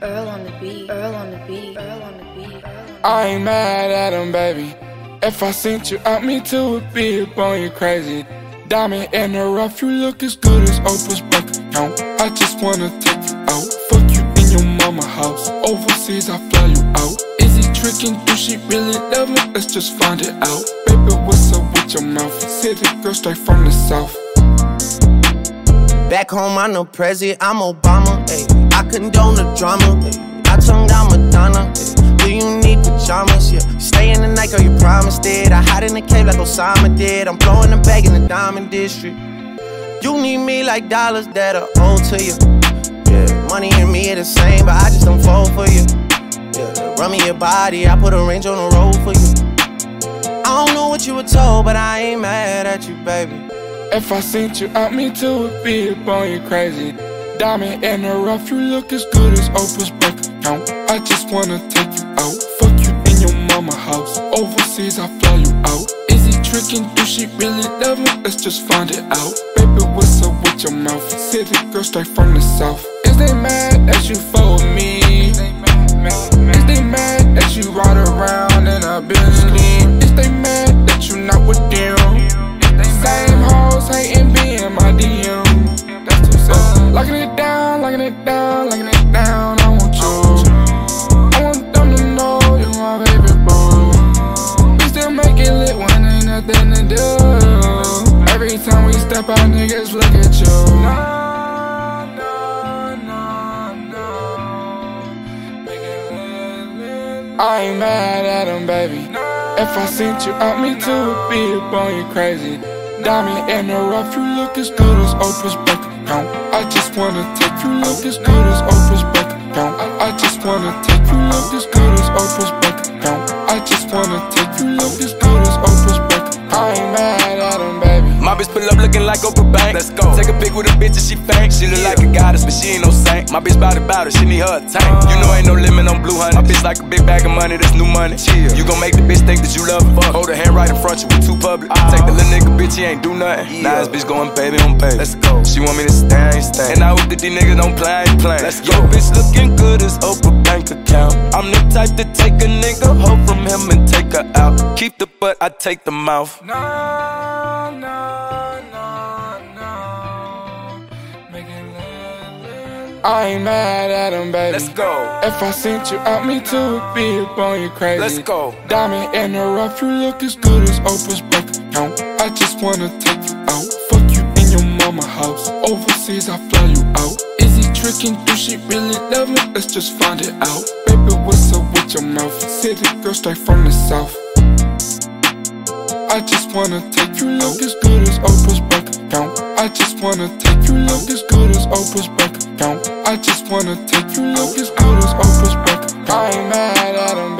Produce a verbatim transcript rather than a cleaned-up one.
Earl on the beat, Earl on the beat, Earl on the beat, Earl on the beat. I ain't mad at him, baby. If I sent you out, me too would be up on you crazy. Diamond in the rough, you look as good as Oprah's bank account. I just wanna take you out, fuck you in your mama house. Overseas, I fly you out. Is he tricking? Do she really love me? Let's just find it out. Baby, what's up with your mouth? City girl straight from the south. Back home, I'm no president, I'm Obama. Ay. I condone the drama. Ay. I tongue down Madonna. Ay. Do you need pajamas? Yeah. Stay in the night, girl, you promised it. I hide in the cave like Osama did. I'm blowing the bag in the diamond district. You need me like dollars that are owed to you. Yeah, money and me are the same, but I just don't fall for you. Yeah, run me your body, I put a range on the road for you. I don't know what you were told, but I ain't mad at you, baby. If I sent you out, me too would be up on you crazy. Diamond in the rough, you look as good as Oprah's bank account. I just wanna take you out, fuck you in your mama house. Overseas, I fly you out. Is he tricking? Do she really love me? Let's just find it out. Baby, what's up with your mouth? City girl straight from the south. Is they mad that you fuck with me? Is they mad that you ride around in a Bentley? Is they mad that you not with them? Same hoes hating, be in my D M. That's too sad. Locking it down, locking it down, locking it down. I want you. I want them to know you my baby boo. We still make it lit when ain't nothing to do. Every time we step out, niggas look at you. No, no, no, no. Make it lit, lit. I ain't mad at him, baby. If I sent you out, me too would be up on you crazy. Diamond in the rough, you look as good as Oprah's bank account. I just wanna take you look as good as Oprah's bank account. I, I just wanna take you look as good as Oprah's bank account. I just wanna take you look as good as Oprah's bank account. I ain't mad at him, baby. My bitch pull up looking like Oprah Bank. Let's go. Take a pic with a bitch and she fake. She look like a goddess, but she ain't no saint. My bitch bout it, bout it, she need her a tank. You know ain't no limit on blue honey. My bitch like a big bag of money, that's new money. Chill. You gon' make the bitch think that you love her. Hold her hand right in front, you we too public. Take the little nigga, bitch, he ain't do nothing. Yeah. Now this bitch going baby on baby. Let's go. She want me to stay, I ain't stay. And I hope that these niggas don't play, I ain't playing. Let's go. Yo, bitch looking good as Oprah bank account. I'm the type to take a nigga, hoe from him and take her out. Keep the butt, I take the mouth. No, no, no, no. Make it lit, lit. I ain't mad at him, baby. Let's go. If I sent you out, me too would be up on you crazy. Let's go. Diamond in the rough, you look as good as Oprah's bank account. I just wanna take you out, fuck you in your mama house. Overseas, I fly you out. Is he tricking? Do she really love me? Let's just find it out. Baby, what's up with your mouth? City girl straight from the south. I just wanna take you look as good as Oprah's bank account. I just wanna take you look as good as Oprah's bank account. I just wanna take you look as good as Oprah's bank account. I ain't mad at him.